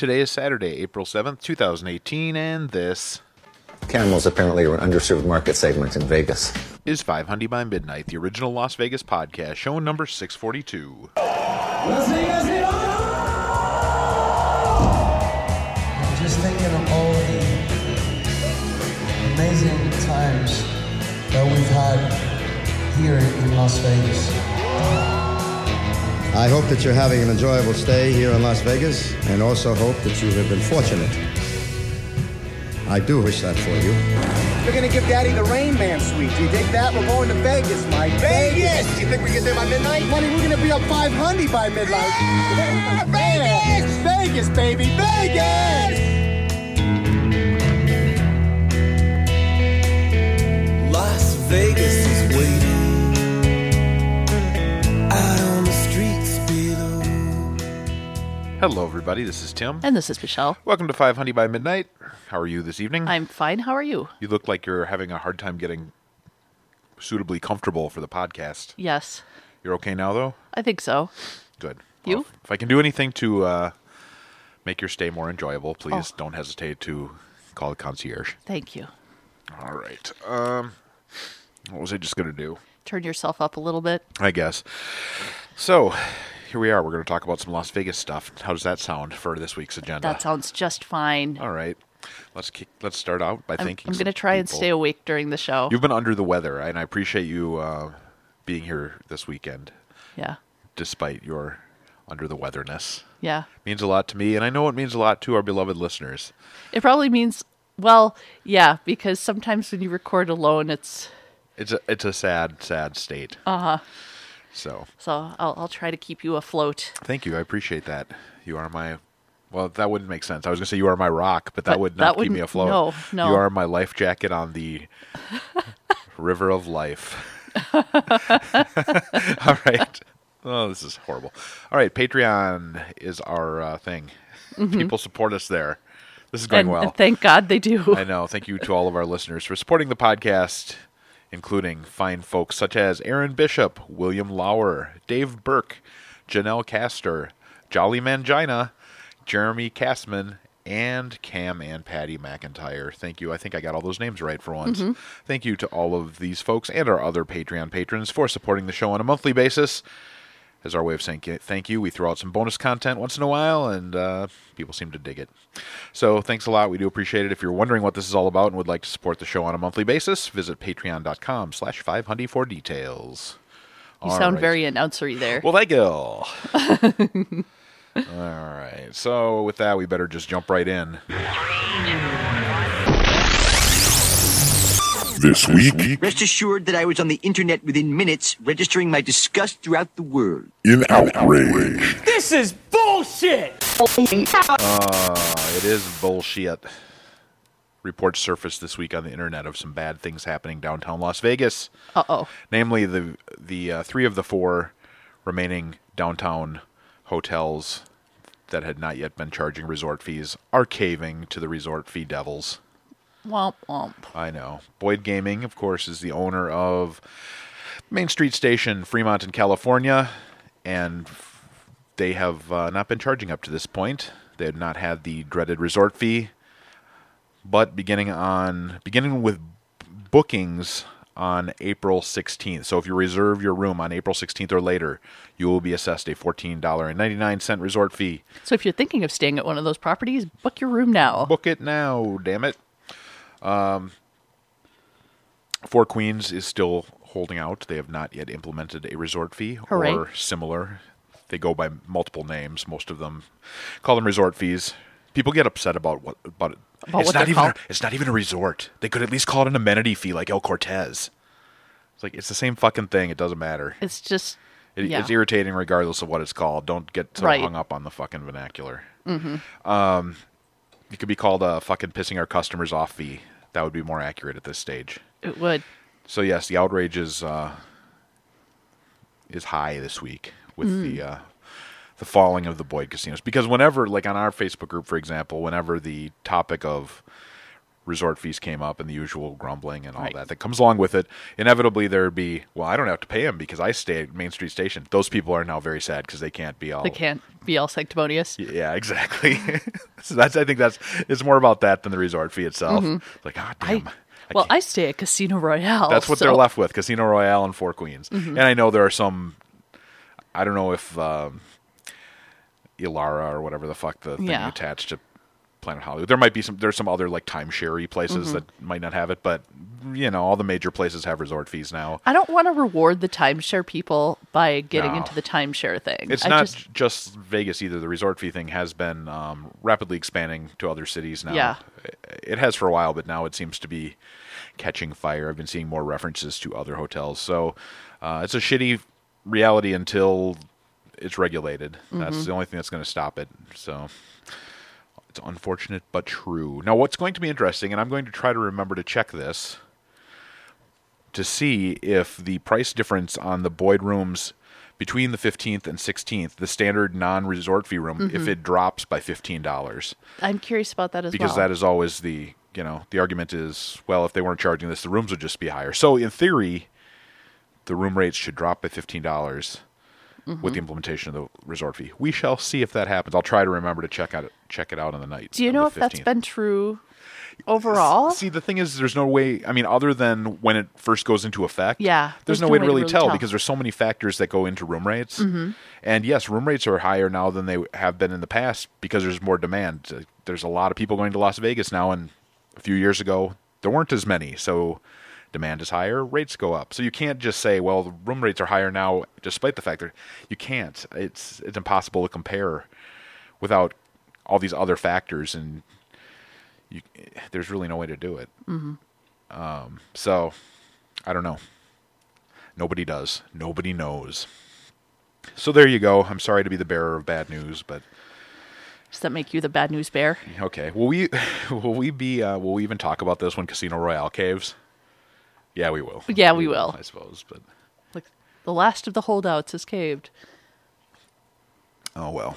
Today is Saturday, April 7th, 2018, and this Camels apparently are an underserved market segment in Vegas. is 500 by Midnight, the original Las Vegas podcast, show number 642. Just thinking of all the amazing times that we've had here in Las Vegas. I hope that you're having an enjoyable stay here in Las Vegas, and also hope that you have been fortunate. I do wish that for you. We're gonna give Daddy the Rain Man suite. Do you dig that? We're going to Vegas, Mike. Vegas! You think we get there by midnight? Money, we're gonna be up 500 by midnight. Yeah, Vegas! Vegas, baby, Vegas! Las Vegas is waiting out on the streets below. Hello, everybody. This is Tim. And this is Michelle. Welcome to 500 by Midnight. How are you this evening? I'm fine. How are you? You look like you're having a hard time getting suitably comfortable for the podcast. Yes. You're okay now, though? I think so. Good. You? Well, if I can do anything to make your stay more enjoyable, please don't hesitate to call the concierge. Thank you. All right. What was I just going to do? Turn yourself up a little bit. I guess. So, here we are. We're going to talk about some Las Vegas stuff. How does that sound for this week's agenda? That sounds just fine. All right. Let's start out by thanking I'm some going to try and people. stay awake during the show. You've been under the weather, and I appreciate you being here this weekend, Yeah. despite your under the weatherness. Yeah. It means a lot to me, and I know it means a lot to our beloved listeners. It probably means, well, yeah, because sometimes when you record alone, it's a sad state. Uh-huh. So I'll try to keep you afloat. thank you. I appreciate that. You are my... Well, that wouldn't make sense. I was going to say you are my rock, but that would not keep me afloat. No. You are my life jacket on the river of life. All right. Oh, this is horrible. All right, Patreon is our thing. Mm-hmm. People support us there. This is going well. And thank God they do. I know. Thank you to all of our listeners for supporting the podcast, including fine folks such as Aaron Bishop, William Lauer, Dave Burke, Janelle Castor, Jolly Mangina, Jeremy Kastman, and Cam and Patty McIntyre. Thank you. I think I got all those names right for once. Mm-hmm. Thank you to all of these folks and our other Patreon patrons for supporting the show on a monthly basis. As our way of saying thank you, we throw out some bonus content once in a while, and people seem to dig it. So thanks a lot. We do appreciate it. If you're wondering what this is all about and would like to support the show on a monthly basis, visit patreon.com/500 for details. You All sound right. very announcery there. Well, thank you. All right. So with that, we better just jump right in. This week Rest assured that I was on the internet within minutes, registering my disgust throughout the world. in outrage. This is bullshit! It is bullshit. Reports surfaced this week on the internet of some bad things happening downtown Las Vegas. Uh-oh. Namely, the 3 of the 4 remaining downtown hotels that had not yet been charging resort fees are caving to the resort fee devils. Womp womp. I know. Boyd Gaming, of course, is the owner of Main Street Station, Fremont in California, and they have not been charging up to this point. They had not had the dreaded resort fee, but beginning with bookings on April 16th. So if you reserve your room on April 16th or later, you will be assessed a $14.99 resort fee. So if you're thinking of staying at one of those properties, book your room now. Book it now, damn it. Four Queens is still holding out. They have not yet implemented a resort fee Hooray. or similar. They go by multiple names. Most of them call them resort fees. People get upset about it. About It's what not they're even. called? It's not even a resort. They could at least call it an amenity fee, like El Cortez. It's like it's the same fucking thing. It doesn't matter. It's just, yeah. It's irritating regardless of what it's called. Don't get so Right. hung up on the fucking vernacular. Mm-hmm. It could be called a fucking pissing our customers off fee. That would be more accurate at this stage. It would. So yes, the outrage is high this week with the falling of the Boyd casinos. Because whenever, like on our Facebook group, for example, whenever the topic of resort fees came up and the usual grumbling and all that comes along with it, inevitably there'd be, well, I don't have to pay them because I stay at Main Street Station. Those people are now very sad because they can't be all sanctimonious. Yeah, exactly. So I think it's more about that than the resort fee itself. Like, God damn. I stay at Casino Royale. That's what they're left with, Casino Royale and Four Queens. And I know there are some, I don't know if Ilara or whatever the fuck the thing attached to Planet Hollywood. There might be there's some other like timeshare places that might not have it, but all the major places have resort fees now. I don't want to reward the timeshare people by getting into the timeshare thing. It's not just Vegas either. The resort fee thing has been rapidly expanding to other cities now. Yeah. It has for a while, but now it seems to be catching fire. I've been seeing more references to other hotels. So it's a shitty reality until it's regulated. That's the only thing that's going to stop it. So it's unfortunate but true. Now, what's going to be interesting, and I'm going to try to remember to check this, to see if the price difference on the Boyd rooms between the 15th and 16th, the standard non-resort fee room, if it drops by $15. I'm curious about that as well. Because that is always the argument is, well, if they weren't charging this, the rooms would just be higher. So in theory, the room rates should drop by $15 with the implementation of the resort fee. We shall see if that happens. I'll try to remember to check it out on the night. Do you know if that's been true overall? See, the thing is, there's no way, other than when it first goes into effect, there's no way to really tell because there's so many factors that go into room rates. And yes, room rates are higher now than they have been in the past because there's more demand. There's a lot of people going to Las Vegas now, and a few years ago, there weren't as many. So demand is higher, rates go up. So you can't just say, well, the room rates are higher now, despite the fact that you can't. It's impossible to compare without all these other factors, and there's really no way to do it. So I don't know. Nobody does. Nobody knows. So there you go. I'm sorry to be the bearer of bad news, but does that make you the bad news bear? Okay. Will we even talk about this when Casino Royale caves? Yeah, we will. Yeah, we will. I suppose, but like the last of the holdouts has caved. Oh well.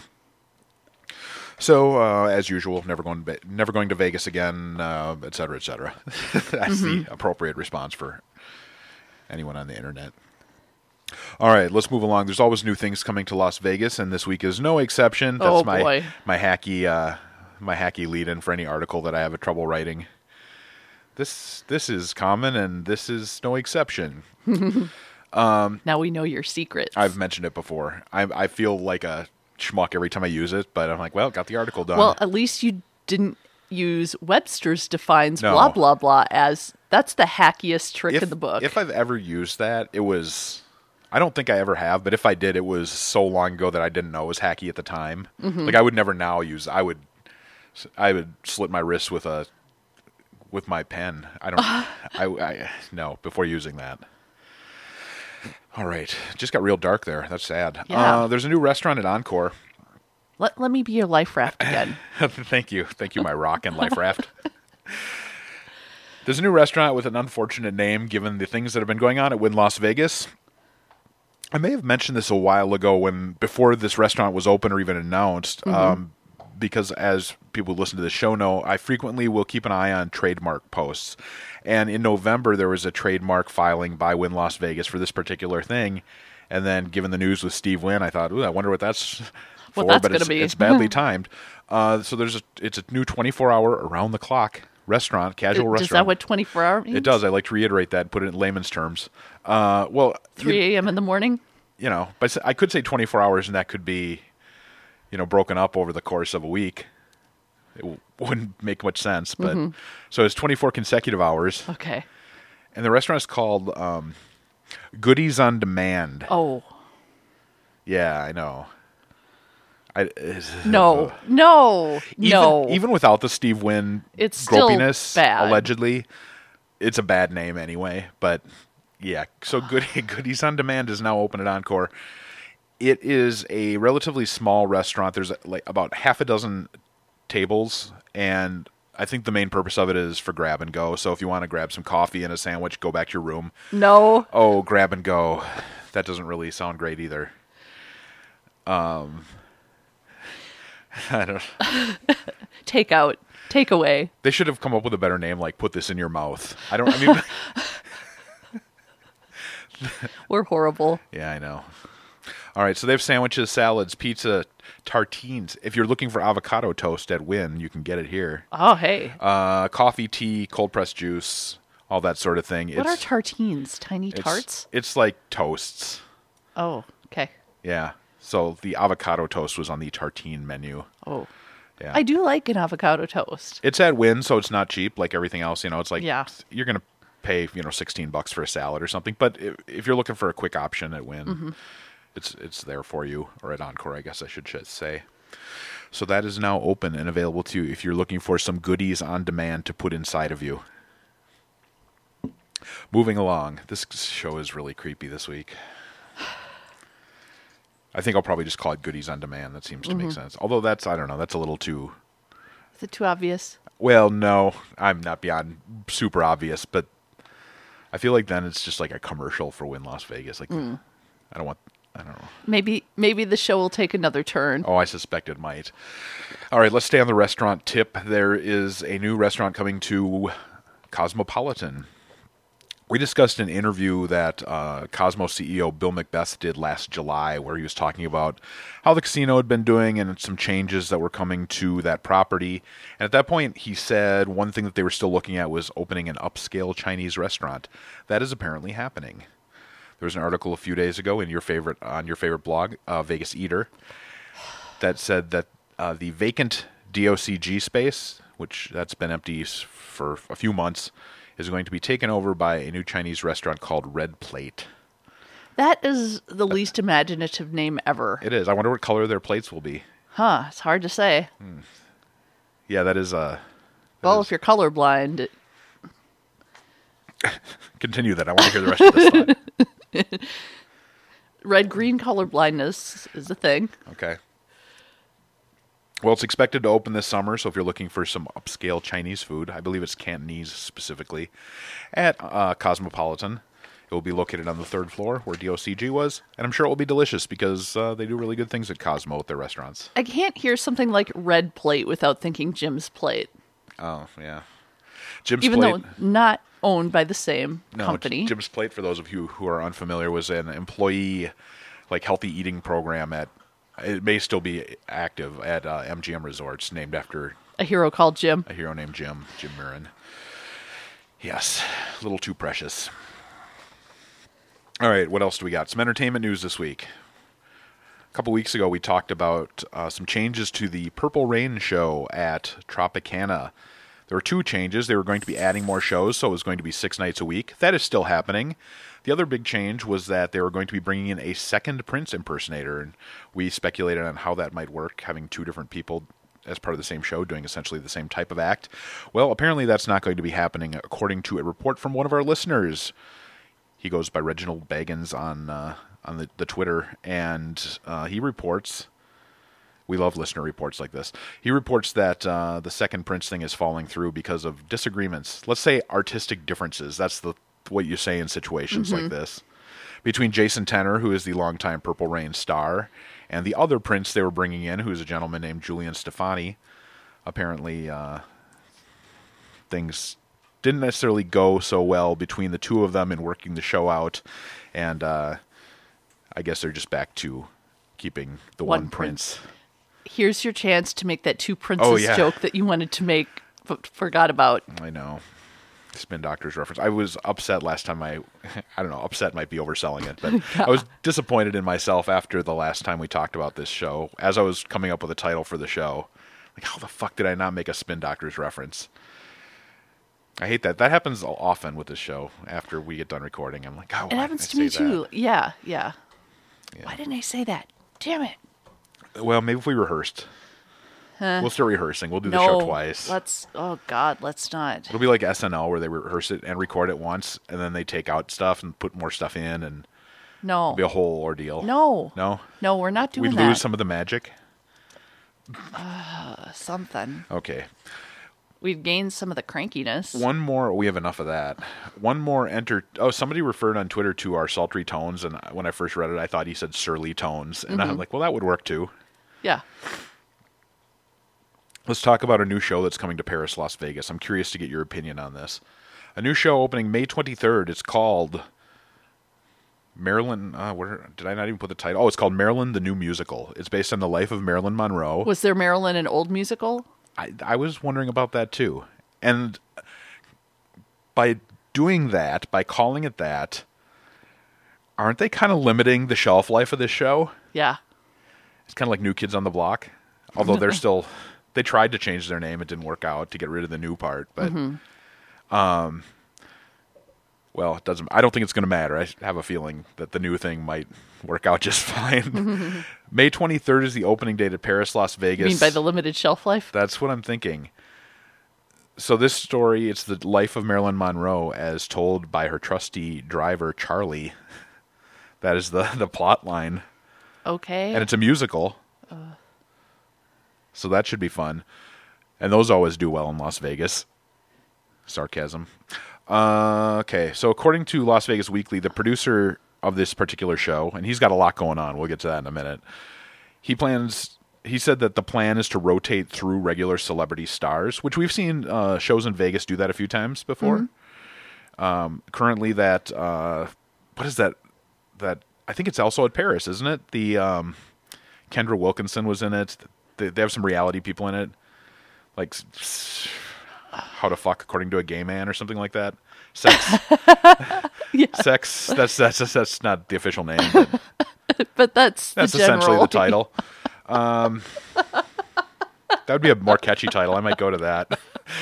So as usual, never going to Vegas again, et cetera, et cetera. That's the appropriate response for anyone on the internet. All right, let's move along. There's always new things coming to Las Vegas, and this week is no exception. That's my hacky lead-in for any article that I have trouble writing. This is common, and this is no exception. Now we know your secrets. I've mentioned it before. I feel like a schmuck every time I use it, but I'm like, well, got the article done. Well, at least you didn't use Webster's defines blah, blah, blah as that's the hackiest trick in the book. If I've ever used that, it was... I don't think I ever have, but if I did, it was so long ago that I didn't know it was hacky at the time. Like I would never now use. I would slit my wrists with my pen. I don't. No, before using that. All right, just got real dark there. That's sad. Yeah. There's a new restaurant at Encore. Let me be your life raft again. Thank you, my rock and life raft. There's a new restaurant with an unfortunate name, given the things that have been going on at Wynn Las Vegas. I may have mentioned this a while ago before this restaurant was open or even announced, because as people who listen to the show know, I frequently will keep an eye on trademark posts. And in November, there was a trademark filing by Wynn Las Vegas for this particular thing. And then given the news with Steve Wynn, I thought, I wonder what that's for, but it's badly timed. So it's a new 24-hour around-the-clock restaurant, casual restaurant. Is that what 24-hour means? It does. I like to reiterate that and put it in layman's terms. 3 a.m. in the morning? But I could say 24 hours, and that could be, broken up over the course of a week. It wouldn't make much sense. But so it's 24 consecutive hours. Okay. And the restaurant is called Goodies on Demand. Oh. Yeah, I know. No. Even without the Steve Wynn it's gropiness, still bad. Allegedly, it's a bad name anyway. But yeah, so Goodies on Demand is now open at Encore. It is a relatively small restaurant. There's like about half a dozen tables, and I think the main purpose of it is for grab and go. So if you want to grab some coffee and a sandwich, go back to your room. No. Oh, grab and go. That doesn't really sound great either. I don't. Takeout Takeaway. They should have come up with a better name, like put this in your mouth. I mean, We're horrible. yeah, I know. All right, so they have sandwiches, salads, pizza, tartines. If you're looking for avocado toast at Wynn, you can get it here. Oh, hey. Coffee, tea, cold pressed juice, all that sort of thing. What are tartines? Tiny tarts? It's like toasts. Oh, okay. Yeah. So the avocado toast was on the tartine menu. Oh. Yeah. I do like an avocado toast. It's at Wynn, so it's not cheap like everything else. It's like you're going to pay, $16 for a salad or something. But if you're looking for a quick option at Wynn, it's there for you, or at Encore, I guess I should say. So that is now open and available to you if you're looking for some goodies on demand to put inside of you. Moving along, this show is really creepy this week. I think I'll probably just call it goodies on demand. That seems to make sense. Although that's a little too... Is it too obvious? Well, no, I'm not beyond super obvious, but I feel like then it's just like a commercial for Wynn Las Vegas. Like, I don't know. Maybe the show will take another turn. Oh, I suspect it might. All right, let's stay on the restaurant tip. There is a new restaurant coming to Cosmopolitan. We discussed an interview that Cosmo CEO Bill Macbeth did last July, where he was talking about how the casino had been doing and some changes that were coming to that property. And at that point, he said one thing that they were still looking at was opening an upscale Chinese restaurant. That is apparently happening. There was an article a few days ago on your favorite blog, Vegas Eater, that said that the vacant DOCG space, which that's been empty for a few months, is going to be taken over by a new Chinese restaurant called Red Plate. That is the least imaginative name ever. It is. I wonder what color their plates will be. Huh, it's hard to say. Yeah, that is... if you're colorblind... Continue that. I want to hear the rest of this thought. Red-green colorblindness is a thing. Okay. Well, it's expected to open this summer, so if you're looking for some upscale Chinese food, I believe it's Cantonese specifically, at Cosmopolitan. It will be located on the 3rd floor where DOCG was, and I'm sure it will be delicious because they do really good things at Cosmo at their restaurants. I can't hear something like Red Plate without thinking Jim's Plate. Oh, yeah. Jim's Even Plate, though not owned by the same company. Jim's Plate, for those of you who are unfamiliar, was an employee healthy eating program at... It may still be active at MGM Resorts, named after... A hero called Jim. A hero named Jim Mirren. Yes, a little too precious. All right, what else do we got? Some entertainment news this week. A couple weeks ago, we talked about some changes to the Purple Rain show at Tropicana. There were 2 changes. They were going to be adding more shows, so it was going to be 6 nights a week. That is still happening. The other big change was that they were going to be bringing in a second Prince impersonator, and we speculated on how that might work, having 2 different people as part of the same show doing essentially the same type of act. Well, apparently that's not going to be happening, according to a report from one of our listeners. He goes by Reginald Baggins on the Twitter, and he reports... We love listener reports like this. He reports that the second Prince thing is falling through because of disagreements. Let's say artistic differences. That's what you say in situations like this. Between Jason Tenor, who is the longtime Purple Rain star, and the other Prince they were bringing in, who is a gentleman named Julian Stefani. Apparently, things didn't necessarily go so well between the 2 of them in working the show out. And I guess they're just back to keeping the one Prince. Here's your chance to make that 2 princes joke that you wanted to make but forgot about. I know. Spin Doctors reference. I was upset last time I don't know, upset might be overselling it, but I was disappointed in myself after the last time we talked about this show, as I was coming up with a title for the show. Like, how the fuck did I not make a Spin Doctors reference? I hate that. That happens often with this show after we get done recording. I'm like, oh, it happens to me too. Yeah. Why didn't I say that? Damn it. Well, maybe if we rehearsed. We'll start rehearsing. We'll do the show twice. Let's not. It'll be like SNL where they rehearse it and record it once, and then they take out stuff and put more stuff in, and no, it'll be a whole ordeal. No, we're not doing that. We'd lose some of the magic. Something. Okay. We'd gain some of the crankiness. One more. We have enough of that. One more. Somebody referred on Twitter to our sultry tones, and when I first read it, I thought he said surly tones, and I'm like, well, that would work too. Yeah. let's talk about a new show that's coming to Paris, Las Vegas. I'm curious to get your opinion on this. A new show opening May 23rd. It's called Marilyn. Did I not even put the title? Oh, it's called Marilyn the New Musical. It's based on the life of Marilyn Monroe. Was there Marilyn an old musical? I was wondering about that too. And by doing that, by calling it that, aren't they kind of limiting the shelf life of this show? Yeah. It's kind of like New Kids on the Block. Although they're still, they tried to change their name. It didn't work out to get rid of the new part. But, well, it doesn't, I don't think it's going to matter. I have a feeling that the new thing might work out just fine. May 23rd is the opening date at Paris, Las Vegas. You mean by the limited shelf life? That's what I'm thinking. So this story, it's the life of Marilyn Monroe as told by her trusty driver, Charlie. That is the plot line. Okay. And it's a musical. So that should be fun. And those always do well in Las Vegas. Sarcasm. Okay, so according to Las Vegas Weekly, the producer of this particular show, and he's got a lot going on. We'll get to that in a minute. He said that the plan is to rotate through regular celebrity stars, which we've seen shows in Vegas do that a few times before. Currently that, what is that? That I think it's also at Paris, isn't it? The Kendra Wilkinson was in it. They have some reality people in it, like How to Fuck According to a Gay Man or something like that. Sex. Yeah. Sex. That's not the official name, but that's the essentially the title. That would be a more catchy title. I might go to that.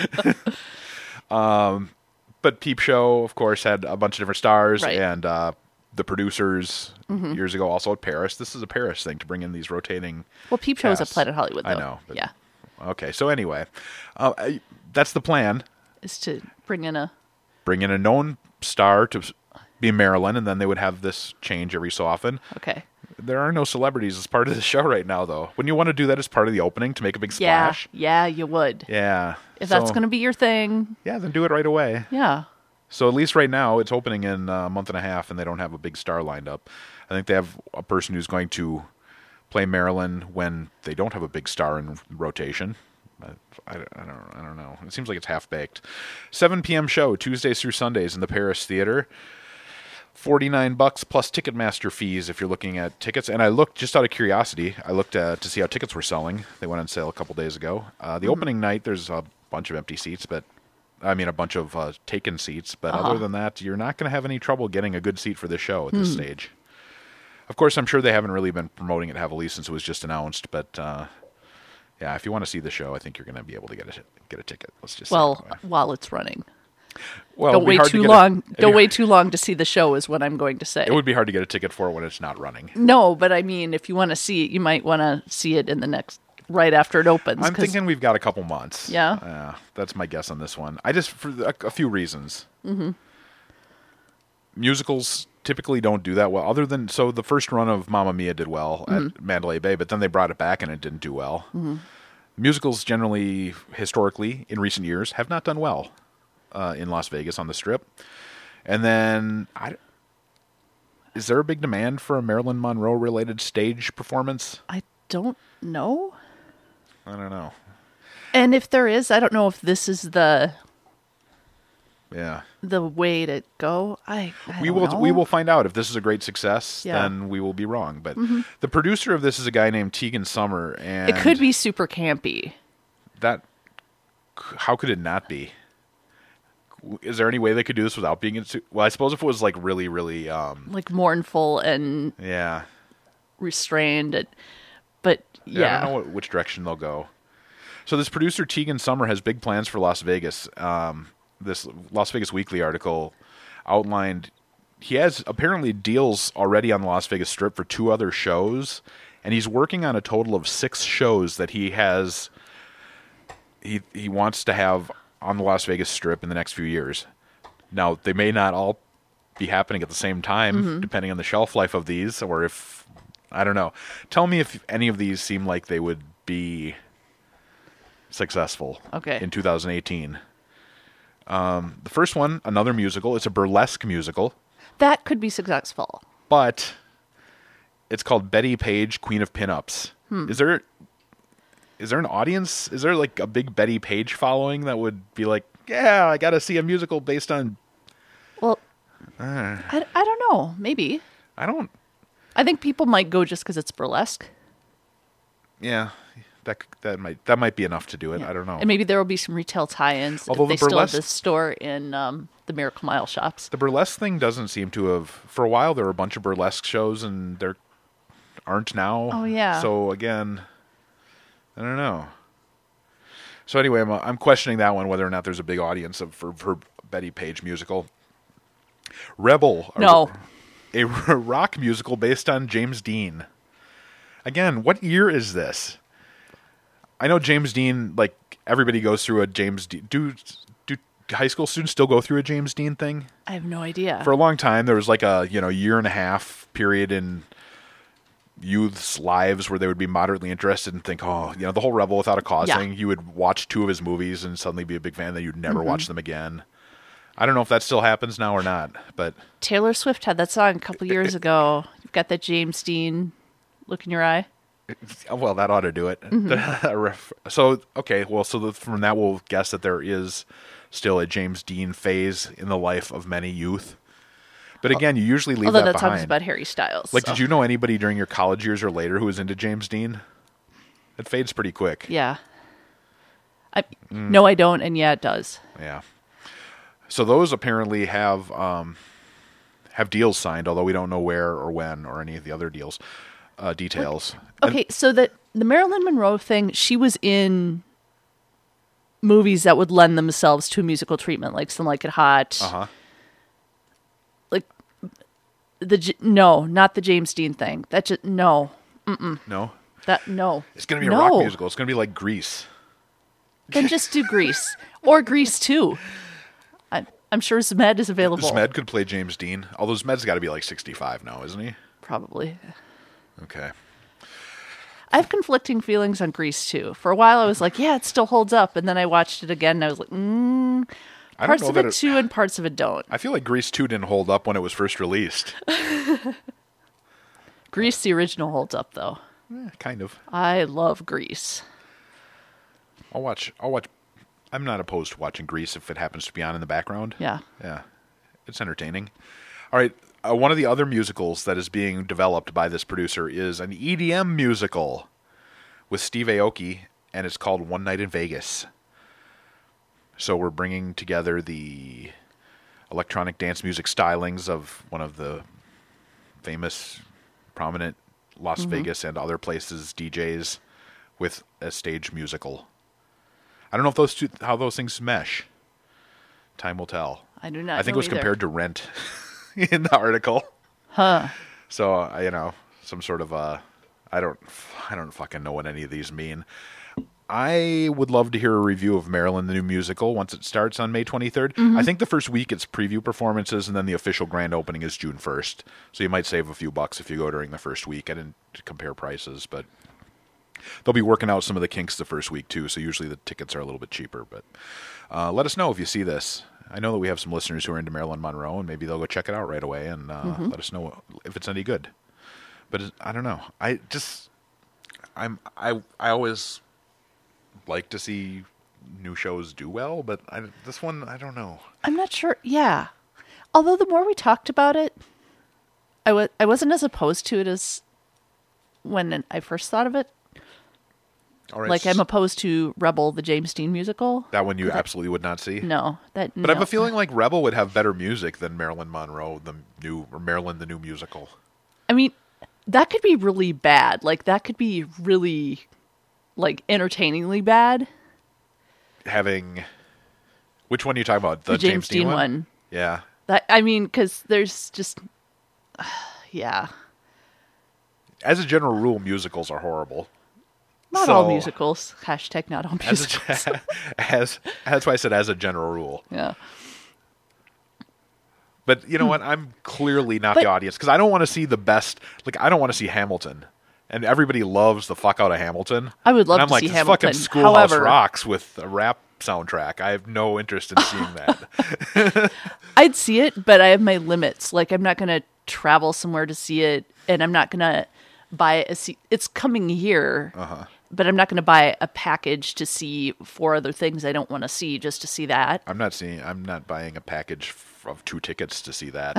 But Peep Show, of course, had a bunch of different stars, right. And the producers years ago also at Paris. This is a Paris thing to bring in these rotating. Well, Peep Show is casts. a Planet Hollywood, though. I know. Yeah. Okay, so anyway, that's the plan. Is to bring in a known star to be Marilyn, and then they would have this change every so often. Okay. There are no celebrities as part of the show right now, though. Wouldn't you want to do that as part of the opening to make a big splash? Yeah, you would. Yeah. If that's going to be your thing. Yeah, then do it right away. Yeah. So at least right now, it's opening in a month and a half, and they don't have a big star lined up. I think they have a person who's going to play Marilyn when they don't have a big star in rotation. I don't know. It seems like it's half-baked. 7 p.m. show, Tuesdays through Sundays in the Paris Theater. $49 plus Ticketmaster fees if you're looking at tickets. And I looked, just out of curiosity, to see how tickets were selling. They went on sale a couple days ago. The opening night, there's a bunch of empty seats, a bunch of taken seats. But other than that, you're not going to have any trouble getting a good seat for this show at this stage. Of course, I'm sure they haven't really been promoting it heavily since it was just announced. But yeah, if you want to see the show, I think you're going to be able to get a ticket. Let's just while it's running. Well, don't wait too long. Don't wait too long to see the show is what I'm going to say. It would be hard to get a ticket for it when it's not running. No, but I mean, if you want to see it, you might want to see it in the next right after it opens. I'm thinking we've got a couple months. Yeah, that's my guess on this one. I just for a few reasons. Musicals typically don't do that well. Other than the first run of Mamma Mia did well at Mandalay Bay, but then they brought it back and it didn't do well. Musicals generally, historically, in recent years, have not done well. In Las Vegas on the Strip. And then, is there a big demand for a Marilyn Monroe-related stage performance? I don't know. I don't know. And if there is, I don't know if this is the way to go. We will find out. If this is a great success, then we will be wrong. But the producer of this is a guy named Tegan Summer, and it could be super campy. How could it not be? Is there any way they could do this without being well, I suppose if it was like really, really like mournful and restrained, but I don't know which direction they'll go. So this producer Tegan Summer has big plans for Las Vegas. This Las Vegas Weekly article outlined he has apparently deals already on the Las Vegas Strip for 2 other shows, and he's working on a total of 6 shows that he has. He wants to have on the Las Vegas Strip in the next few years. Now, they may not all be happening at the same time, depending on the shelf life of these, or if, I don't know. Tell me if any of these seem like they would be successful in 2018. The first one, another musical. It's a burlesque musical. That could be successful. But it's called Betty Page, Queen of Pinups. Is is there an audience? Is there like a big Betty Page following that would be like, yeah, I got to see a musical based on... Well, I don't know. Maybe. I think people might go just because it's burlesque. Yeah, that might be enough to do it. Yeah. I don't know. And maybe there will be some retail tie-ins. Although if they still have this store in the Miracle Mile shops. The burlesque thing doesn't seem to have... For a while, there were a bunch of burlesque shows, and there aren't now. Oh, yeah. So, again, I don't know. So, anyway, I'm questioning that one, whether or not there's a big audience for Betty Page musical. Rebel. No. A rock musical based on James Dean. Again, what year is this? I know James Dean, like, everybody goes through a James Dean... Do high school students still go through a James Dean thing? I have no idea. For a long time, there was like a year and a half period in youth's lives where they would be moderately interested and think, the whole Rebel Without a Cause thing. You would watch 2 of his movies and suddenly be a big fan, then you'd never watch them again. I don't know if that still happens now or not, but Taylor Swift had that song a couple years ago. You've got that James Dean look in your eye. Well, that ought to do it. So, okay, well, from that we'll guess that there is still a James Dean phase in the life of many youth. But again, you usually leave Although that that behind. song's about Harry Styles. Like, did you know anybody during your college years or later who was into James Dean? It fades pretty quick. Yeah. No, I don't, and yeah, it does. Yeah. So those apparently have deals signed, although we don't know where or when or any of the other details. Okay, so the Marilyn Monroe thing, she was in movies that would lend themselves to a musical treatment, like Some Like It Hot. Uh-huh. Like, no, not the James Dean thing. That just, no. Mm-mm. No? No. It's going to be a rock musical. It's going to be like Grease. Then just do Grease. Or Grease 2. I'm sure Zmed is available. Zmed could play James Dean, although Zmed's got to be like 65 now, isn't he? Probably. Okay. I have conflicting feelings on Grease 2. For a while I was like, yeah, it still holds up. And then I watched it again and I was like, parts of it do and parts of it don't. I feel like Grease 2 didn't hold up when it was first released. Grease, the original, holds up, though. Kind of. I love Grease. I'll watch. I'm not opposed to watching Grease if it happens to be on in the background. Yeah. Yeah. It's entertaining. All right. One of the other musicals that is being developed by this producer is an EDM musical with Steve Aoki, and it's called One Night in Vegas. So we're bringing together the electronic dance music stylings of one of the famous, prominent Las Vegas and other places DJs with a stage musical. I don't know if how those things mesh. Time will tell. I do not. I think know it was either. compared to Rent in the article. Huh. So some sort of I don't fucking know what any of these mean. I would love to hear a review of Marilyn the New Musical once it starts on May 23rd. I think the first week it's preview performances, and then the official grand opening is June 1st. So you might save a few bucks if you go during the first week. I didn't compare prices, but they'll be working out some of the kinks the first week too. So usually the tickets are a little bit cheaper. But let us know if you see this. I know that we have some listeners who are into Marilyn Monroe, and maybe they'll go check it out right away and let us know if it's any good. But I don't know. I always like to see new shows do well, but this one, I don't know. I'm not sure. Yeah. Although the more we talked about it, I wasn't as opposed to it as when I first thought of it. All right, like I'm opposed to Rebel, the James Dean musical. That one you absolutely would not see? No. But I have a feeling like Rebel would have better music than Marilyn Monroe, Marilyn the New Musical. I mean, that could be really bad. Like, that could be really, like, entertainingly bad. Which one are you talking about? The James Dean one? Yeah. Because there's just, yeah. As a general rule, musicals are horrible. Not all musicals. Hashtag not all musicals. That's why I said as a general rule. Yeah. But you know what? I'm clearly not the audience because I don't want to see the best. Like, I don't want to see Hamilton. And everybody loves the fuck out of Hamilton. I would love to see Hamilton. Hamilton. Fucking Schoolhouse Rocks with a rap soundtrack. I have no interest in seeing that. I'd see it, but I have my limits. Like, I'm not going to travel somewhere to see it, and I'm not going to buy a seat. It's coming here. but I'm not going to buy a package to see 4 other things I don't want to see just to see that. I'm not buying a package of 2 tickets to see that.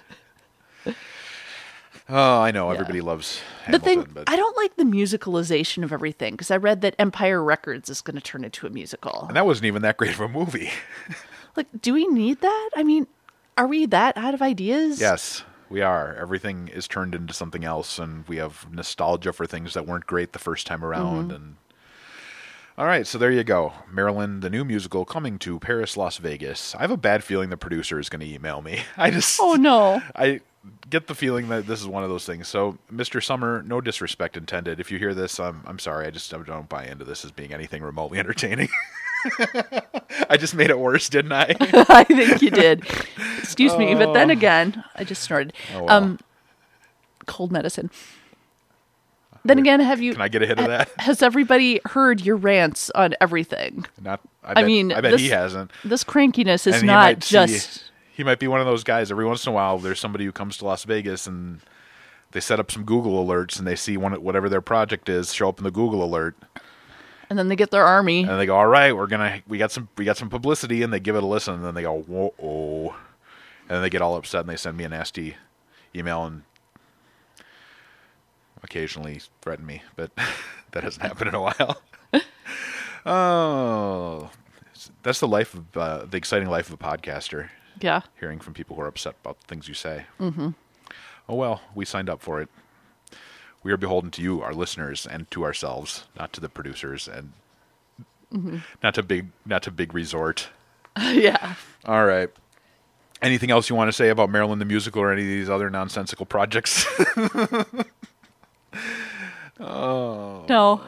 Oh, I know everybody loves Hamilton, but I don't like the musicalization of everything, because I read that Empire Records is going to turn into a musical. and that wasn't even that great of a movie. Like, do we need that? I mean, are we that out of ideas? Yes, we are. Everything is turned into something else, and we have nostalgia for things that weren't great the first time around. And all right, so there you go. Marilyn, the new musical, coming to Paris, Las Vegas. I have a bad feeling the producer is going to email me. Oh, no. I get the feeling that this is one of those things. So, Mr. Summer, no disrespect intended. If you hear this, I'm sorry. I don't buy into this as being anything remotely entertaining. I just made it worse, didn't I? I think you did. Excuse me, but then again, I just snorted. Oh, well. Cold medicine. Then again, Can I get ahead of that? Has everybody heard your rants on everything? I bet he hasn't. This crankiness is And not just... He might be one of those guys. Every once in a while, there's somebody who comes to Las Vegas and they set up some Google alerts and they see whatever their project is show up in the Google alert. And then they get their army. And they go, all right, we got some publicity, and they give it a listen, and then they go, whoa, and then they get all upset and they send me a nasty email and occasionally threaten me, but that hasn't happened in a while. Oh, that's the life of the exciting life of a podcaster. Yeah. Hearing from people who are upset about the things you say. Mm-hmm. Oh, well, we signed up for it. We are beholden to you, our listeners, and to ourselves, not to the producers, and not to big resort. Yeah. All right. Anything else you want to say about Marilyn the Musical or any of these other nonsensical projects? Oh. No.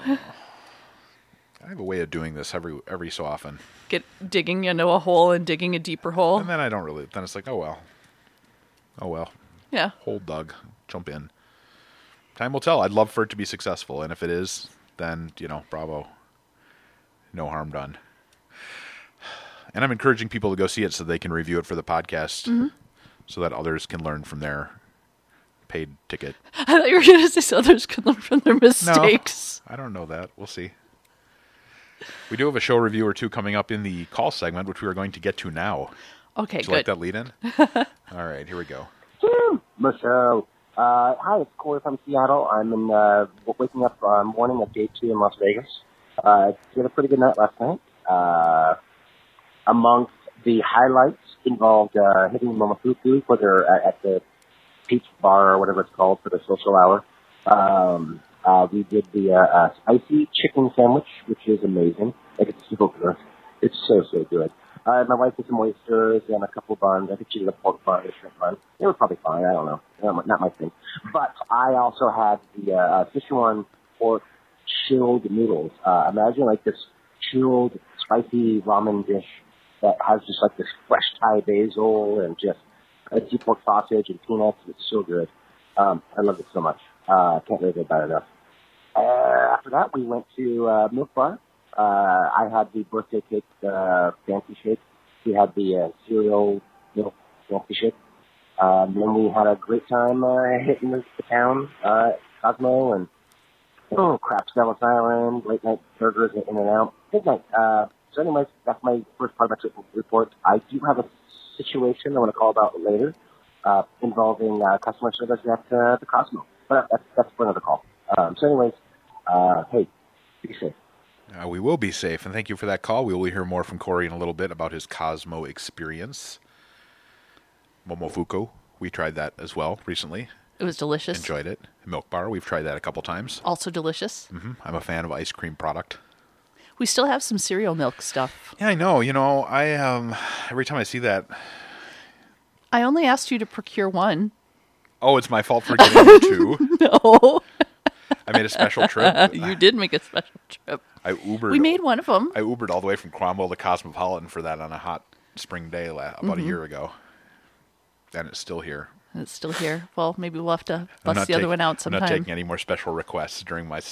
I have a way of doing this every so often. Digging into a hole and digging a deeper hole. And then I don't really. Then it's like, oh well. Yeah. Hole dug. Jump in. Time will tell. I'd love for it to be successful, and if it is, then bravo. No harm done. And I'm encouraging people to go see it so they can review it for the podcast, so that others can learn from their paid ticket. I thought you were going to say so others can learn from their mistakes. No, I don't know that. We'll see. We do have a show review or two coming up in the call segment, which we are going to get to now. Okay, Would you good. like that lead in? All right, here we go. Michelle. Hi, it's Corey from Seattle. I'm waking up morning of day 2 in Las Vegas. Had a pretty good night last night. Amongst the highlights involved hitting Momofuku at the Peach Bar or whatever it's called for the social hour. We did the spicy chicken sandwich, which is amazing. Like, it's so good. It's so good. My wife did some oysters and a couple buns. I think she did a pork bun and a shrimp bun. They were probably fine. I don't know. Not my thing. But I also had the Sichuan pork chilled noodles. Imagine like this chilled spicy ramen dish that has just like this fresh Thai basil and just a deep pork sausage and peanuts. It's so good. I love it so much. Can't really get better enough. After that, we went to Milk Bar. I had the birthday cake fancy shake. We had the cereal milk fancy shake. Then we had a great time hitting the town, Cosmo, and craps Ellis Island, late night burgers in and out. Good night. So anyways, that's my first part of my trip report. I do have a situation I want to call about later involving customer service at the Cosmo. But that's for another call. So anyways, hey, be safe. We will be safe, and thank you for that call. We will hear more from Corey in a little bit about his Cosmo experience. Momofuku, we tried that as well recently. It was delicious. Enjoyed it. Milk Bar, we've tried that a couple times. Also delicious. I'm a fan of ice cream product. We still have some cereal milk stuff. Yeah, I know. I every time I see that. I only asked you to procure one. Oh, it's my fault for getting two. No. I made a special trip. You did make a special trip. I Ubered. We made one of them. I Ubered all the way from Cromwell to Cosmopolitan for that on a hot spring day about a year ago. And it's still here. It's still here. Well, maybe we'll have to bust the other one out sometime. I'm not taking any more special requests during my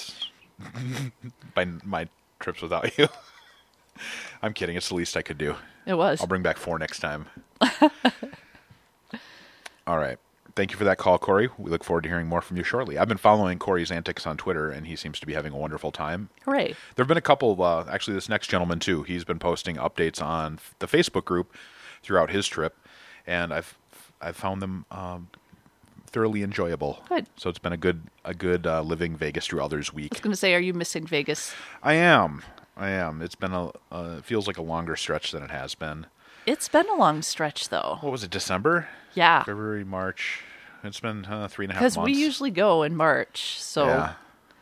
trips without you. I'm kidding. It's the least I could do. It was. I'll bring back 4 next time. All right. Thank you for that call, Corey. We look forward to hearing more from you shortly. I've been following Corey's antics on Twitter, and he seems to be having a wonderful time. Hooray. There have been a couple, actually this next gentleman too, he's been posting updates on the Facebook group throughout his trip, and I've found them thoroughly enjoyable. Good. So it's been a good living Vegas through others week. I was going to say, are you missing Vegas? I am. It's been it feels like a longer stretch than it has been. It's been a long stretch, though. What was it, December? Yeah. February, March. It's been 3.5 months. Because we usually go in March, so... Yeah.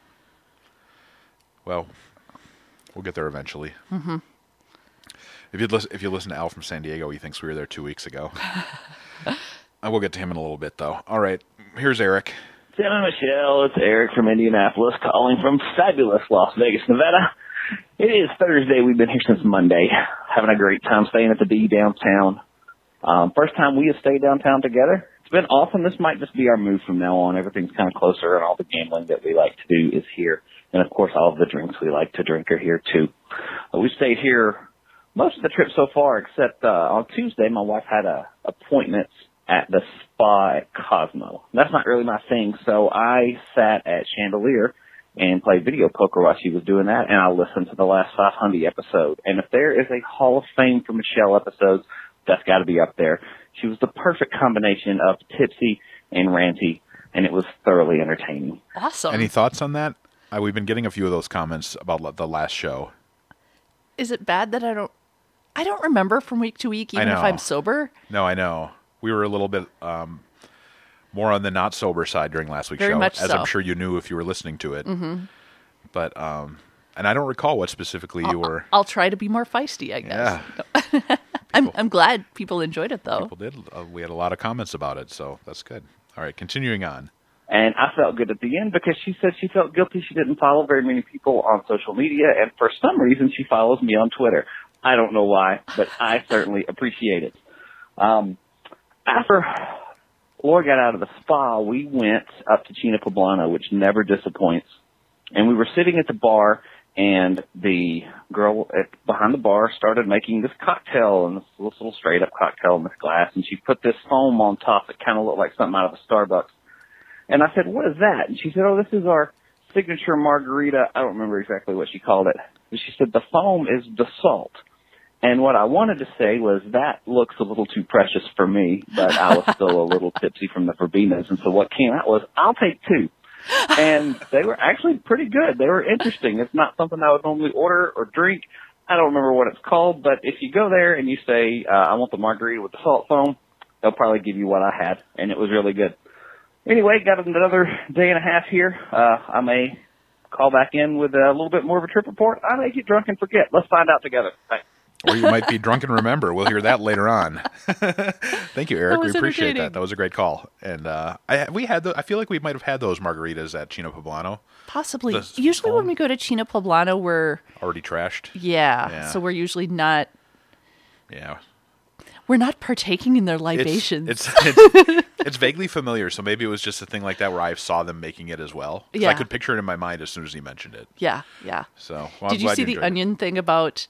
Well, we'll get there eventually. Mm-hmm. If you listen to Al from San Diego, he thinks we were there 2 weeks ago. I will get to him in a little bit, though. All right, here's Eric. Tim and Michelle, it's Eric from Indianapolis calling from fabulous Las Vegas, Nevada. It is Thursday. We've been here since Monday, having a great time staying at the D downtown. First time we have stayed downtown together. It's been awesome. This might just be our move from now on. Everything's kind of closer, and all the gambling that we like to do is here. And, of course, all of the drinks we like to drink are here, too. We stayed here most of the trip so far, except on Tuesday, my wife had appointments at the spa at Cosmo. That's not really my thing, so I sat at Chandelier and played video poker while she was doing that, and I listened to the last 500 episode. And if there is a Hall of Fame for Michelle episodes, that's got to be up there. She was the perfect combination of tipsy and ranty, and it was thoroughly entertaining. Awesome. Any thoughts on that? We've been getting a few of those comments about the last show. Is it bad that I don't remember from week to week, even if I'm sober? No, I know. We were a little bit more on the not sober side during last week's Very show, much as so. I'm sure you knew if you were listening to it. Mm-hmm. But and I don't recall what specifically you were. I'll try to be more feisty, I guess. Yeah. I'm glad people enjoyed it, though. People did. We had a lot of comments about it, so that's good. All right, continuing on. And I felt good at the end because she said she felt guilty she didn't follow very many people on social media, and for some reason she follows me on Twitter. I don't know why, but I certainly appreciate it. After Laura got out of the spa, we went up to Chino Poblano, which never disappoints. And we were sitting at the bar, and the girl behind the bar started making this cocktail, and this little straight-up cocktail in this glass, and she put this foam on top that kind of looked like something out of a Starbucks. And I said, "What is that?" And she said, "Oh, this is our signature margarita." I don't remember exactly what she called it. But she said, "The foam is the salt." And what I wanted to say was, that looks a little too precious for me, but I was still a little tipsy from the verbenas. And so what came out was, "I'll take two." And they were actually pretty good. They were interesting. It's not something I would normally order or drink. I don't remember what it's called, but if you go there and you say, "I want the margarita with the salt foam," they'll probably give you what I had, and it was really good. Anyway, got another day and a half here. I may call back in with a little bit more of a trip report. I may get drunk and forget. Let's find out together. Thanks. Or you might be drunk and remember. We'll hear that later on. Thank you, Eric. We appreciate that. That was a great call. And I feel like we might have had those margaritas at Chino Poblano. Possibly. Usually when we go to Chino Poblano, we're already trashed. Yeah. So we're usually not. Yeah. We're not partaking in their libations. It's vaguely familiar, so maybe it was just a thing like that where I saw them making it as well. Yeah. I could picture it in my mind as soon as he mentioned it. Yeah. So, did you see the Onion thing about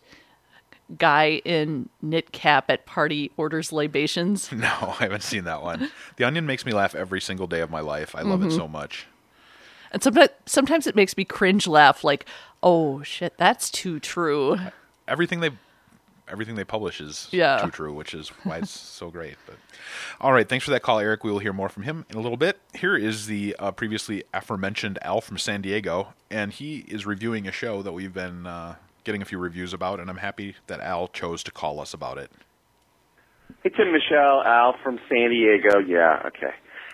guy in knit cap at party orders libations? No, I haven't seen that one. The Onion makes me laugh every single day of my life. I love it so much. And sometimes it makes me cringe laugh, like, oh shit, that's too true. Everything they publish is too true, which is why it's so great. But all right, thanks for that call, Eric. We will hear more from him in a little bit. Here is the previously aforementioned Al from San Diego, and he is reviewing a show that we've been getting a few reviews about, and I'm happy that Al chose to call us about it. Hey, Tim, Michelle, Al from San Diego. Yeah, okay.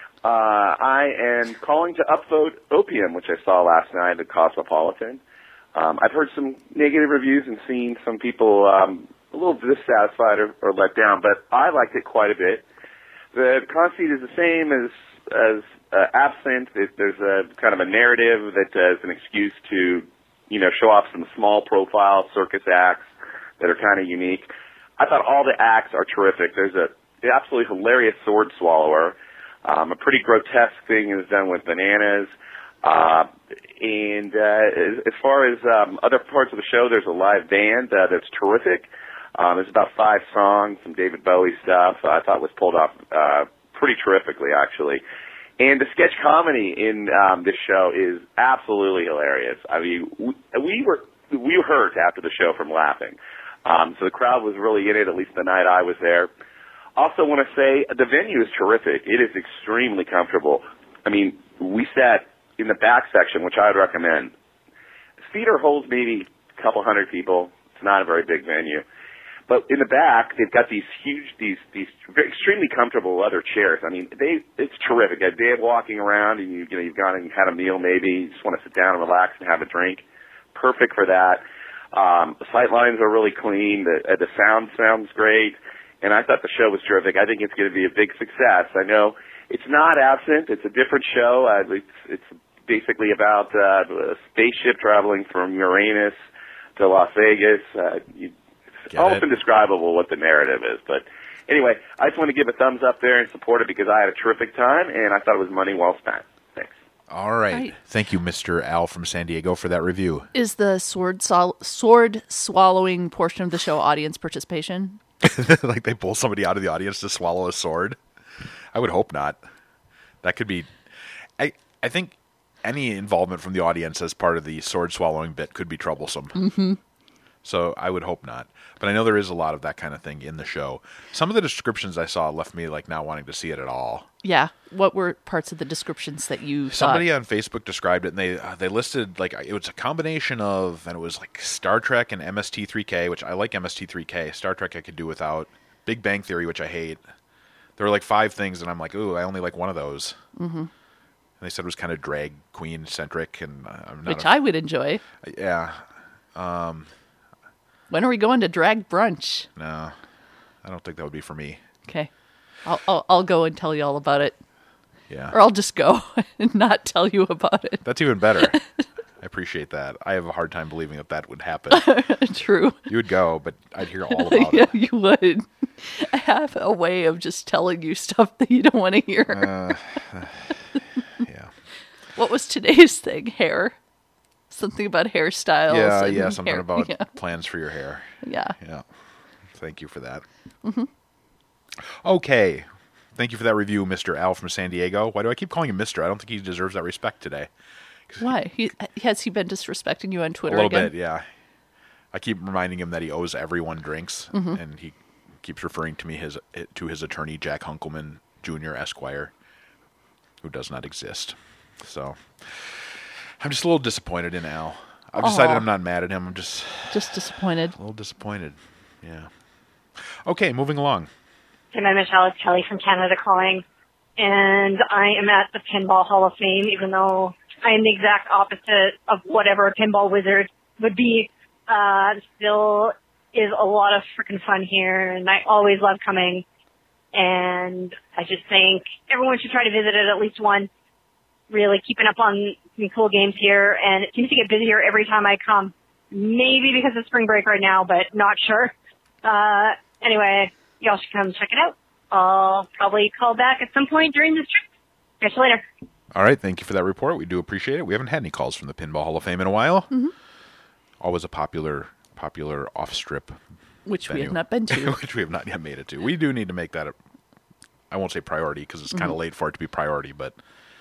I am calling to upvote Opium, which I saw last night at Cosmopolitan. I've heard some negative reviews and seen some people a little dissatisfied or let down, but I liked it quite a bit. The conceit is the same as Absinthe. There's a kind of a narrative that is an excuse to, show off some small profile circus acts that are kind of unique. I thought all the acts are terrific. There's an absolutely hilarious sword swallower. A pretty grotesque thing is done with bananas. And as far as other parts of the show, there's a live band that's terrific. There's about 5 songs, some David Bowie stuff I thought was pulled off pretty terrifically, actually. And the sketch comedy in this show is absolutely hilarious. I mean, we were hurt after the show from laughing. So the crowd was really in it, at least the night I was there. Also want to say the venue is terrific. It is extremely comfortable. I mean, we sat in the back section, which I would recommend. Theater holds maybe a couple hundred people. It's not a very big venue. But in the back, they've got these huge, these extremely comfortable leather chairs. I mean, it's terrific. A day of walking around, and you've gone and had a meal maybe. You just want to sit down and relax and have a drink. Perfect for that. The sight lines are really clean. The sound sounds great. And I thought the show was terrific. I think it's going to be a big success. I know it's not Absent. It's a different show. It's basically about a spaceship traveling from Uranus to Las Vegas. It's almost indescribable what the narrative is. But anyway, I just want to give a thumbs up there and support it because I had a terrific time, and I thought it was money well spent. Thanks. All right. Thank you, Mr. Al from San Diego, for that review. Is the sword swallowing portion of the show audience participation? Like they pull somebody out of the audience to swallow a sword? I would hope not. That could be... I think any involvement from the audience as part of the sword swallowing bit could be troublesome. Mm-hmm. So I would hope not. But I know there is a lot of that kind of thing in the show. Some of the descriptions I saw left me like not wanting to see it at all. Yeah. What were parts of the descriptions that you Somebody thought? on Facebook described it, and they listed, like, it was a combination of, and it was like Star Trek and MST3K, which I like MST3K. Star Trek I could do without. Big Bang Theory, which I hate. There were like 5 things, and I'm like, ooh, I only like one of those. Mm-hmm. And they said it was kind of drag queen centric, and I'm not. Which I would enjoy. Yeah. When are we going to drag brunch? No, I don't think that would be for me. Okay, I'll go and tell you all about it. Yeah. Or I'll just go and not tell you about it. That's even better. I appreciate that. I have a hard time believing that would happen. True. You would go, but I'd hear all about yeah, it. You would. I have a way of just telling you stuff that you don't want to hear. Yeah. What was today's thing? Hair? Something about hairstyles. Yeah, something hair. about Yeah. plans for your hair. Yeah. Yeah. Thank you for that. Mm-hmm. Okay. Thank you for that review, Mr. Al from San Diego. Why do I keep calling him Mr.? I don't think he deserves that respect today. Why? Has he been disrespecting you on Twitter A little again? bit, yeah. I keep reminding him that he owes everyone drinks, Mhm. and he keeps referring to me to his attorney, Jack Hunkelman Jr., Esquire, who does not exist. So I'm just a little disappointed in Al. I've decided I'm not mad at him. I'm just disappointed. A little disappointed. Yeah. Okay, moving along. Hey, my Michelle, it's Kelly from Canada calling, and I am at the Pinball Hall of Fame, even though I am the exact opposite of whatever a pinball wizard would be. Still is a lot of freaking fun here, and I always love coming, and I just think everyone should try to visit it at least once, really keeping up on some cool games here, and it seems to get busier every time I come. Maybe because of spring break right now, but not sure. Anyway, y'all should come check it out. I'll probably call back at some point during this trip. Catch you later. All right, thank you for that report. We do appreciate it. We haven't had any calls from the Pinball Hall of Fame in a while. Mm-hmm. Always a popular off-strip Which we venue. have not been to. Which we have not yet made it to. We do need to make that I won't say priority because it's kind of late for it to be priority, but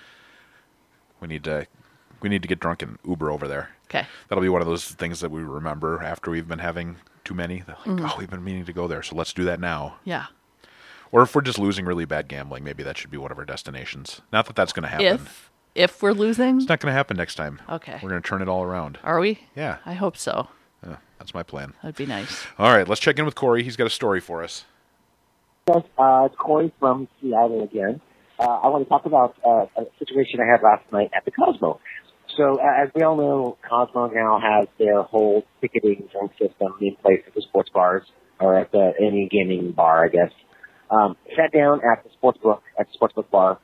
we need to get drunk and Uber over there. Okay. That'll be one of those things that we remember after we've been having too many. They're like, oh, we've been meaning to go there, so let's do that now. Yeah. Or if we're just losing really bad gambling, maybe that should be one of our destinations. Not that that's going to happen. If we're losing? It's not going to happen next time. Okay. We're going to turn it all around. Are we? Yeah. I hope so. Yeah, that's my plan. That'd be nice. All right, let's check in with Corey. He's got a story for us. Yes, it's Corey from Seattle again. I want to talk about a situation I had last night at the Cosmo. So, as we all know, Cosmo now has their whole ticketing drink system in place at the sports bars, or at any gaming bar, I guess. Sat down at the sportsbook bar.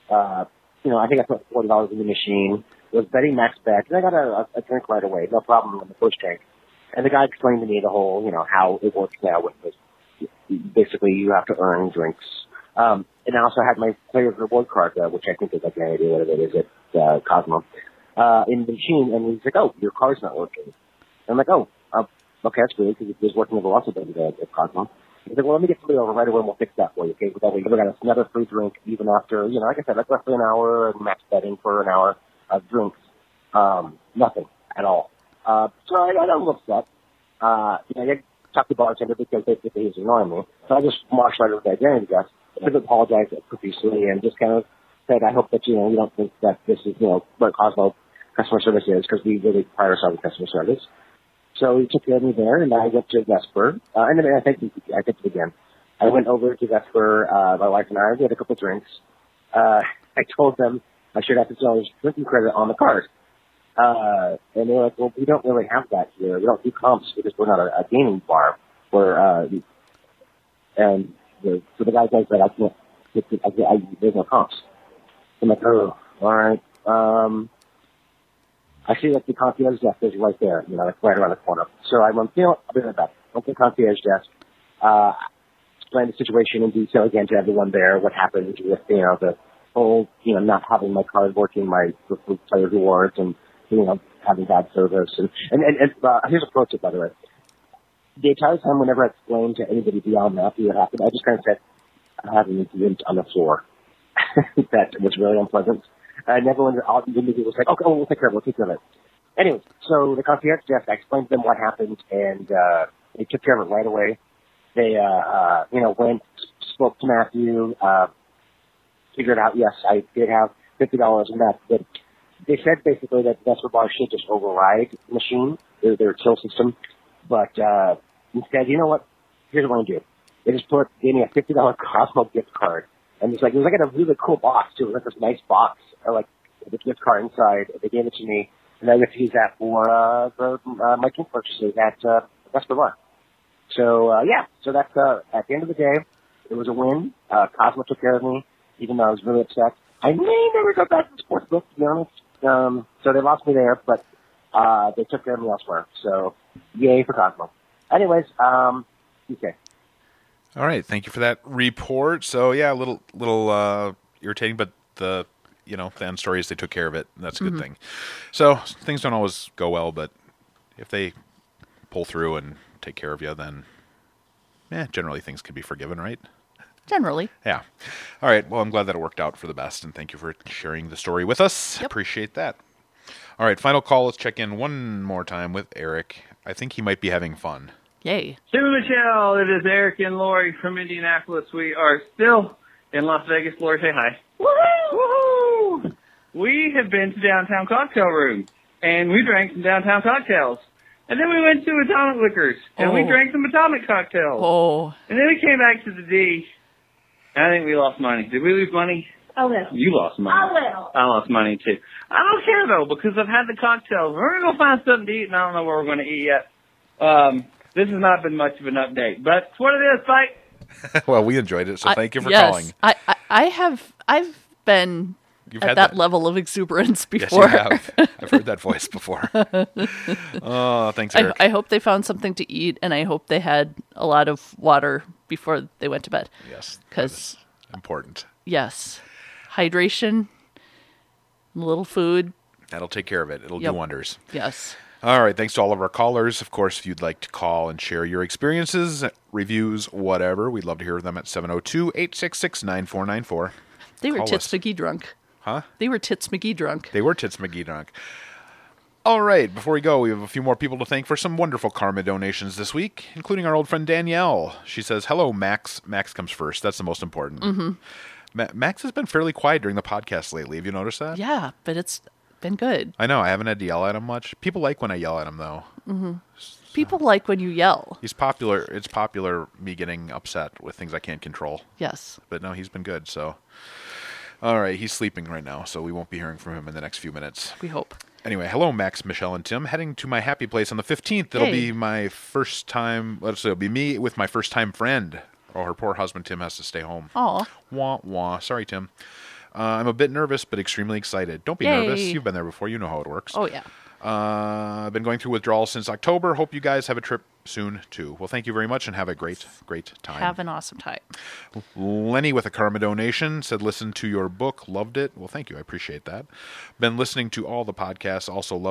I think I put $40 in the machine, was betting max bet, and I got a drink right away, no problem on the first drink. And the guy explained to me the whole, how it works now with this. Basically, you have to earn drinks. And I also had my player's reward card, which I think is like an idea what it is at Cosmo, in the machine, and he's like, oh, your card's not working. And I'm like, okay, that's weird, because it was working with lots of things at Cosmo. He's like, well, let me get somebody over right away and we'll fix that for you, okay? But then we never got us another free drink even after, like I said, like roughly an hour and max betting for an hour of drinks. Nothing at all. So I got a little upset. I talked to the bartender because basically he was ignoring me. So I just marched right over to the identity desk. I apologized profusely and just kind of said, I hope that, you don't think that this is, what Cosmo customer service is, because we really pride ourselves on customer service. So he took care of me there, and I went to Vesper. And then I think it again. I went over to Vesper, my wife and I. We had a couple of drinks. I told them I should have to sell drinking credit on the card. And they were like, well, we don't really have that here. We don't do comps because we're not a gaming bar. So the guy said, I can't, there's no comps. I'm like, oh, all right. I see that the concierge desk is right there, like right around the corner. So I went, I'll be right back. Went to the concierge desk, explained the situation in detail again to everyone there, what happened with, the whole, not having my card working, my player rewards and, having bad service. And here's a pro tip, by the way. The entire time, whenever I explained to anybody beyond that what happened, I just kind of said, I had an incident on the floor. That was really unpleasant. I never went out and it was like, okay, we'll take care of it. Anyway, so the concierge desk, I explained to them what happened, and they took care of it right away. They, went, spoke to Matthew, figured out, yes, I did have $50 in that. But they said basically that the Vesper bar should just override the machine, their till system. But instead, you know what? Here's what I'm going to do. They just gave me a $50 Cosmo gift card. And it was like in a really cool box, too. It was like this nice box, with a gift card inside. They gave it to me, and I got to use that for my drink purchases at Vesper Bar. So, so that's, at the end of the day, it was a win. Cosmo took care of me, even though I was really upset. I may never go back to the sports book, to be honest. So they lost me there, but they took care of me elsewhere. So, yay for Cosmo. Anyways, okay. All right, thank you for that report. So yeah, a little irritating, but the end story is they took care of it. And that's a good thing. So things don't always go well, but if they pull through and take care of you, then generally things can be forgiven, right? Generally. Yeah. All right. Well, I'm glad that it worked out for the best, and thank you for sharing the story with us. Yep. Appreciate that. All right, final call. Let's check in one more time with Eric. I think he might be having fun. Yay. Sue Michelle, it is Eric and Lori from Indianapolis. We are still in Las Vegas. Lori, say hi. Woohoo! Woohoo! We have been to Downtown Cocktail Room, and we drank some downtown cocktails. And then we went to Atomic Liquors, and we drank some Atomic cocktails. Oh. And then we came back to the D, and I think we lost money. Did we lose money? A little. You lost money. A little. I lost money, too. I don't care, though, because I've had the cocktails. We're going to go find something to eat, and I don't know where we're going to eat yet. This has not been much of an update, but it's what it is, Spike. Well, we enjoyed it, so thank you for calling. I've been at that level of exuberance before. Yes, you have. I've heard that voice before. Oh, thanks, Eric. I hope they found something to eat, and I hope they had a lot of water before they went to bed. Yes, because important. Yes, hydration, a little food. That'll take care of it. It'll do wonders. Yes. All right, thanks to all of our callers. Of course, if you'd like to call and share your experiences, reviews, whatever, we'd love to hear them at 702-866-9494. They were Tits McGee drunk. Huh? They were Tits McGee drunk. They were Tits McGee drunk. All right, before we go, we have a few more people to thank for some wonderful karma donations this week, including our old friend Danielle. She says, hello, Max. Max comes first. That's the most important. Mm-hmm. Max has been fairly quiet during the podcast lately. Have you noticed that? Yeah, but it's been good. I know. I haven't had to yell at him much. People like when I yell at him, though. Mm-hmm. People like when you yell. He's popular. It's popular, me getting upset with things I can't control. Yes. But no, he's been good, so. All right, he's sleeping right now, so we won't be hearing from him in the next few minutes. We hope. Anyway, hello, Max, Michelle, and Tim. Heading to my happy place on the 15th. It'll be my first time. It'll be me with my first-time friend. Oh, her poor husband, Tim, has to stay home. Aw. Wah, wah. Sorry, Tim. I'm a bit nervous, but extremely excited. Don't be nervous. You've been there before. You know how it works. Oh, yeah. I've been going through withdrawals since October. Hope you guys have a trip soon, too. Well, thank you very much, and have a great, great time. Have an awesome time. Lenny with a karma donation said, listen to your book. Loved it. Well, thank you. I appreciate that. Been listening to all the podcasts. Also love it.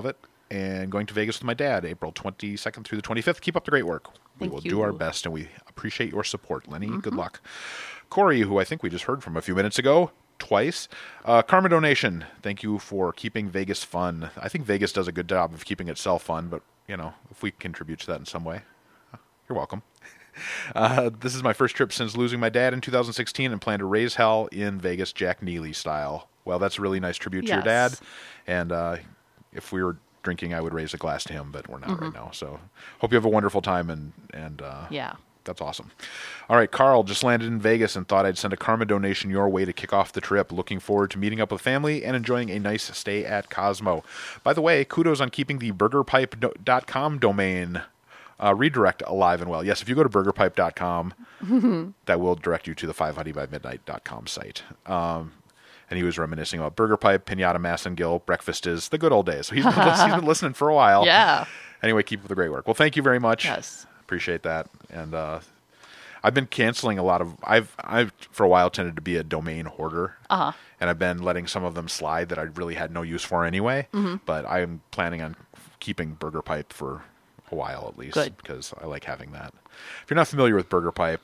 and going to Vegas with my dad, April 22nd through the 25th. Keep up the great work. We will do our best, and we appreciate your support, Lenny. Good luck. Corey, who I think we just heard from a few minutes ago, twice. Karma donation. Thank you for keeping Vegas fun. I think Vegas does a good job of keeping itself fun, but, if we contribute to that in some way, you're welcome. This is my first trip since losing my dad in 2016 and plan to raise hell in Vegas Jack Neely style. Well, that's a really nice tribute to your dad. And if we were drinking, I would raise a glass to him, but we're not right now. So hope you have a wonderful time, and that's awesome. All right, Carl just landed in Vegas and thought I'd send a karma donation your way to kick off the trip. Looking forward to meeting up with family and enjoying a nice stay at Cosmo. By the way, kudos on keeping the burgerpipe.com domain redirect alive and well. Yes, if you go to burgerpipe.com, that will direct you to the 5honeybymidnight.com site. And he was reminiscing about Burger Pipe, Pinata Massengill, Breakfast is the good old days. So he's been listening for a while. Yeah. Anyway, keep up the great work. Well, thank you very much. Yes. Appreciate that. And I've been canceling a lot of. I've for a while tended to be a domain hoarder. And I've been letting some of them slide that I really had no use for anyway. But I'm planning on keeping Burger Pipe for a while at least. Good. Because I like having that. If you're not familiar with Burger Pipe,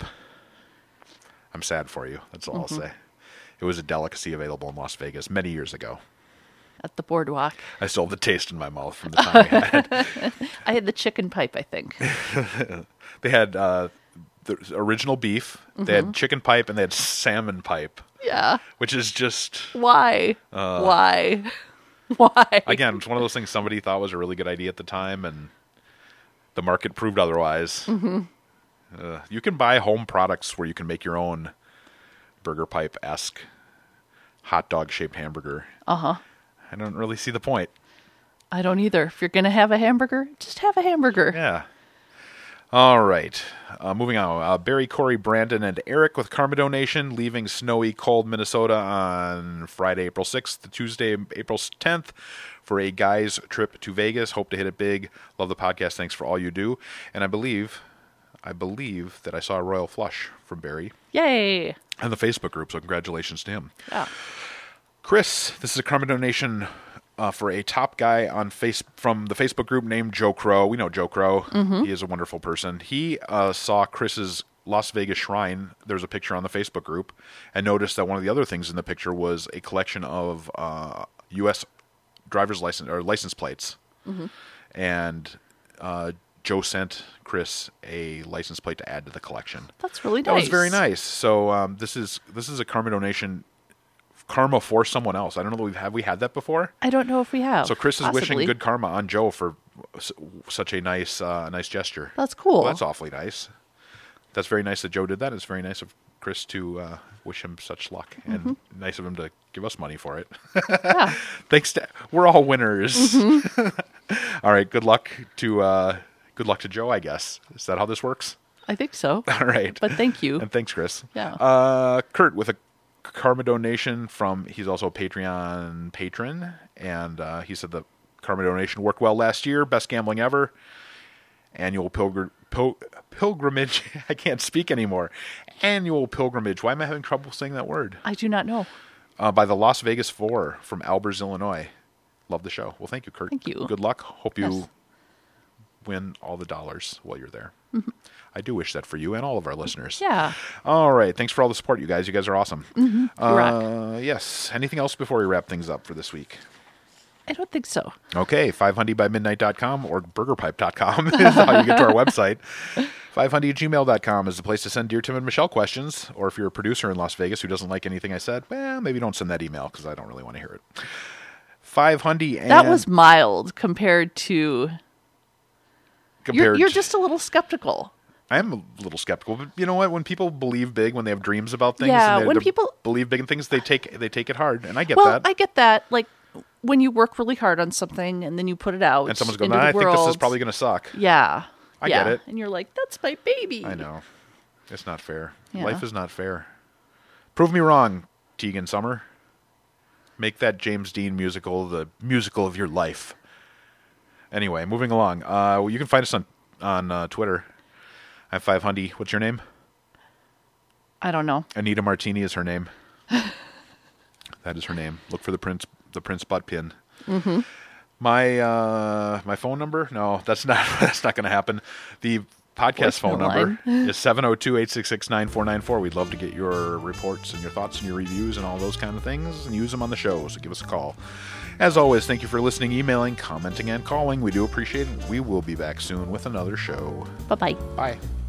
I'm sad for you. That's all I'll say. It was a delicacy available in Las Vegas many years ago. At the boardwalk. I still have the taste in my mouth from the time we had. I had the chicken pipe, I think. They had the original beef, they had chicken pipe, and they had salmon pipe. Yeah. Which is just... Why? Why? Why? Again, it's one of those things somebody thought was a really good idea at the time, and the market proved otherwise. You can buy home products where you can make your own Burger Pipe-esque hot dog-shaped hamburger. I don't really see the point. I don't either. If you're going to have a hamburger, just have a hamburger. Yeah. All right. Moving on. Barry, Corey, Brandon, and Eric with karma donation, leaving snowy, cold Minnesota on Friday, April 6th to Tuesday, April 10th for a guy's trip to Vegas. Hope to hit it big. Love the podcast. Thanks for all you do. And I believe that I saw a royal flush from Barry. Yay. And the Facebook group, so congratulations to him. Yeah. Chris, this is a karma donation for a top guy on from the Facebook group named Joe Crow. We know Joe Crow. He is a wonderful person. He saw Chris's Las Vegas shrine. There's a picture on the Facebook group, and noticed that one of the other things in the picture was a collection of U.S. driver's license or license plates. And Joe sent Chris a license plate to add to the collection. That's really nice. That was very nice. So this is a karma donation. Karma for someone else. I don't know. Have we had that before? I don't know if we have. So Chris is Possibly. wishing good karma on Joe for such a nice gesture. That's cool. Well, that's awfully nice. That's very nice that Joe did that. It's very nice of Chris to wish him such luck, and nice of him to give us money for it. Yeah. Thanks. We're all winners. All right. Good luck to Joe, I guess. Is that how this works? I think so. All right. But thank you. And thanks, Chris. Yeah. Kurt with a karma donation he's also a Patreon patron, and he said the karma donation worked well last year. Best gambling ever. Annual pilgrimage. I can't speak anymore. Annual pilgrimage. Why am I having trouble saying that word? I do not know. By the Las Vegas Four from Albers, Illinois. Love the show. Well, thank you, Kurt. Thank you. Good luck. Hope you win all the dollars while you're there. I do wish that for you and all of our listeners. Yeah. All right. Thanks for all the support, you guys. You guys are awesome. Yes. Anything else before we wrap things up for this week? I don't think so. Okay. 5honeybymidnight.com or burgerpipe.com is how you get to our website. 5honey@gmail.com is the place to send Dear Tim and Michelle questions. Or if you're a producer in Las Vegas who doesn't like anything I said, well, maybe don't send that email because I don't really want to hear it. 5honey and... That was mild compared to... You're just a little skeptical. I am a little skeptical, but you know what? When people believe big, when they have dreams about things, and when people believe big in things, they take it hard, and I get that. Well, I get that. Like when you work really hard on something and then you put it out, and someone's going, I think this is probably going to suck. Yeah, I get it, and you're like, that's my baby. I know, it's not fair. Yeah. Life is not fair. Prove me wrong, Tegan Summer. Make that James Dean musical the musical of your life. Anyway, moving along. You can find us on Twitter. I'm 5Hundy. What's your name? I don't know. Anita Martini is her name. That is her name. Look for the Prince butt pin. My phone number? No, that's not going to happen. The podcast phone number is 702-866-9494. We'd love to get your reports and your thoughts and your reviews and all those kind of things and use them on the show, so give us a call. As always, thank you for listening, emailing, commenting, and calling. We do appreciate it. We will be back soon with another show. Bye-bye. Bye.